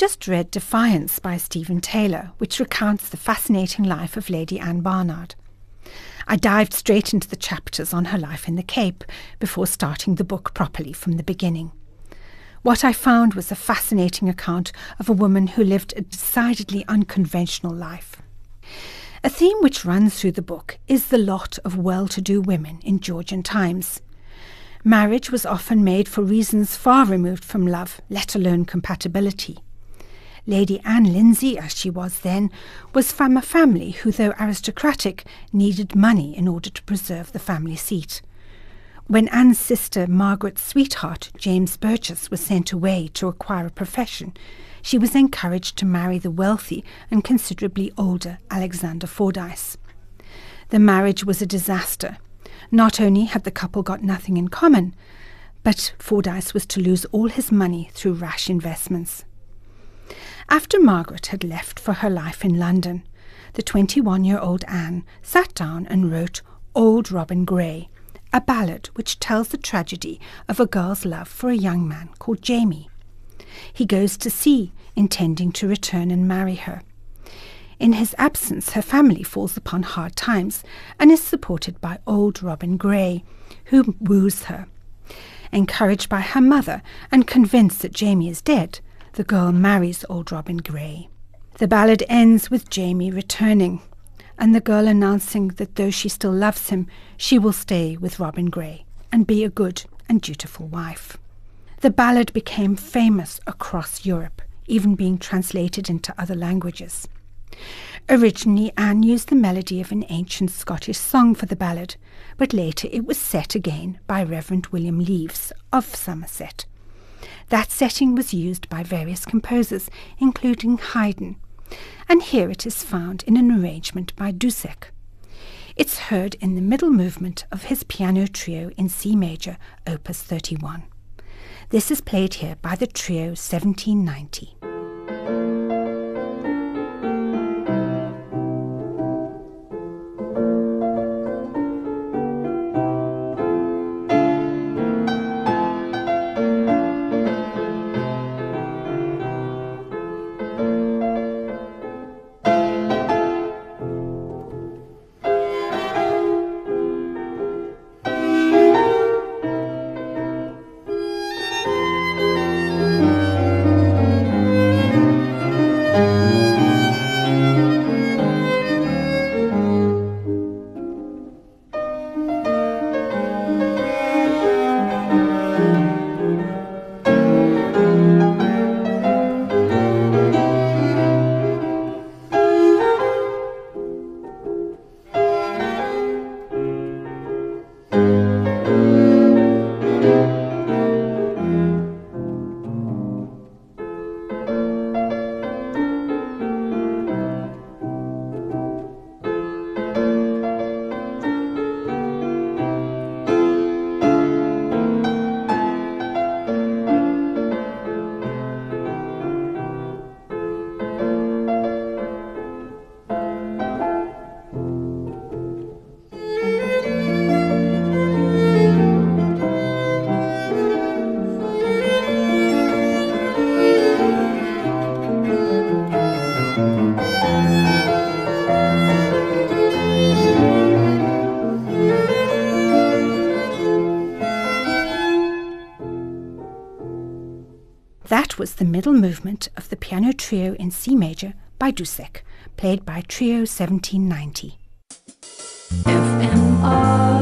just read Defiance by Stephen Taylor, which recounts the fascinating life of Lady Anne Barnard. I dived straight into the chapters on her life in the Cape before starting the book properly from the beginning. What I found was a fascinating account of a woman who lived a decidedly unconventional life. A theme which runs through the book is the lot of well-to-do women in Georgian times. Marriage was often made for reasons far removed from love, let alone compatibility. Lady Anne Lindsay, as she was then, was from a family who, though aristocratic, needed money in order to preserve the family seat. When Anne's sister Margaret's sweetheart, James Burgess, was sent away to acquire a profession, she was encouraged to marry the wealthy and considerably older Alexander Fordyce. The marriage was a disaster. Not only had the couple got nothing in common, but Fordyce was to lose all his money through rash investments. After Margaret had left for her life in London, the 21-year-old Anne sat down and wrote Old Robin Grey, a ballad which tells the tragedy of a girl's love for a young man called Jamie. He goes to sea, intending to return and marry her. In his absence, her family falls upon hard times and is supported by Old Robin Grey, who woos her. Encouraged by her mother and convinced that Jamie is dead, the girl marries Old Robin Grey. The ballad ends with Jamie returning, and the girl announcing that though she still loves him, she will stay with Robin Grey and be a good and dutiful wife. The ballad became famous across Europe, even being translated into other languages. Originally, Anne used the melody of an ancient Scottish song for the ballad, but later it was set again by Reverend William Leaves of Somerset. That setting was used by various composers, including Haydn, and here it is found in an arrangement by Dussek. It's heard in the middle movement of his piano trio in C major, opus 31. This is played here by the Trio 1790. That was the middle movement of the piano trio in C major by Dussek, played by Trio 1790. FMR